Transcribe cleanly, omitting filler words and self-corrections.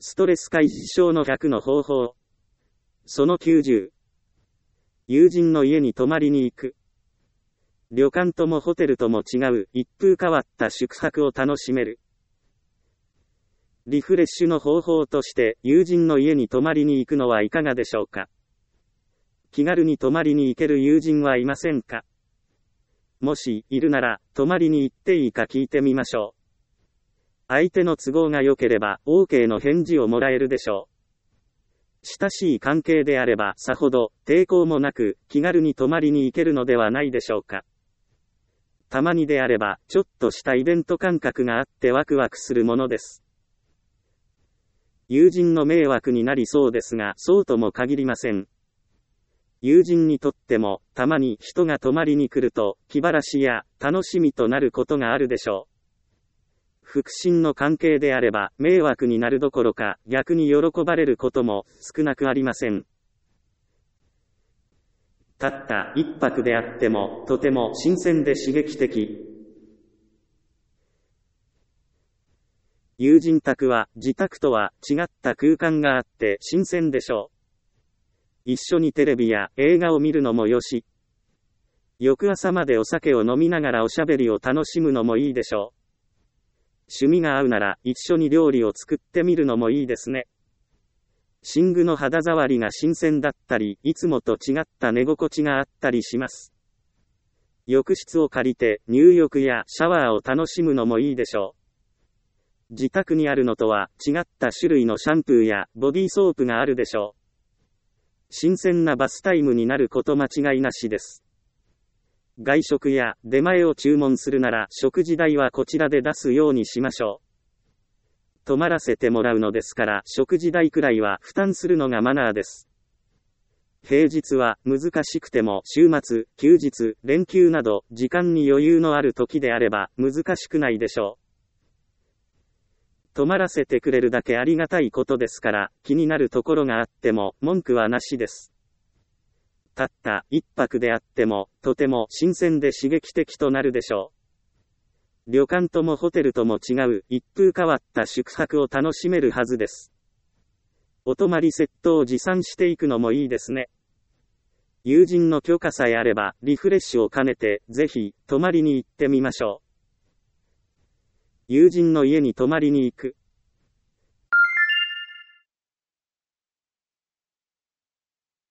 ストレス解消の100の方法。その90。友人の家に泊まりに行く。旅館ともホテルとも違う一風変わった宿泊を楽しめる。リフレッシュの方法として友人の家に泊まりに行くのはいかがでしょうか。気軽に泊まりに行ける友人はいませんか。もしいるなら泊まりに行っていいか聞いてみましょう。相手の都合が良ければ OK の返事をもらえるでしょう。親しい関係であればさほど抵抗もなく気軽に泊まりに行けるのではないでしょうか。たまにであればちょっとしたイベント感覚があってワクワクするものです。友人の迷惑になりそうですがそうとも限りません。友人にとってもたまに人が泊まりに来ると気晴らしや楽しみとなることがあるでしょう。腹心の関係であれば迷惑になるどころか逆に喜ばれることも少なくありません。たった一泊であってもとても新鮮で刺激的。友人宅は自宅とは違った空間があって新鮮でしょう。一緒にテレビや映画を見るのもよし、翌朝までお酒を飲みながらおしゃべりを楽しむのもいいでしょう。趣味が合うなら一緒に料理を作ってみるのもいいですね。寝具の肌触りが新鮮だったり、いつもと違った寝心地があったりします。浴室を借りて入浴やシャワーを楽しむのもいいでしょう。自宅にあるのとは違った種類のシャンプーやボディーソープがあるでしょう。新鮮なバスタイムになること間違いなしです。外食や出前を注文するなら食事代はこちらで出すようにしましょう。泊まらせてもらうのですから食事代くらいは負担するのがマナーです。平日は難しくても週末、休日、連休など時間に余裕のある時であれば難しくないでしょう。泊まらせてくれるだけありがたいことですから気になるところがあっても文句はなしです。たった一泊であってもとても新鮮で刺激的となるでしょう。旅館ともホテルとも違う一風変わった宿泊を楽しめるはずです。お泊まりセットを持参していくのもいいですね。友人の許可さえあればリフレッシュを兼ねてぜひ泊まりに行ってみましょう。友人の家に泊まりに行く。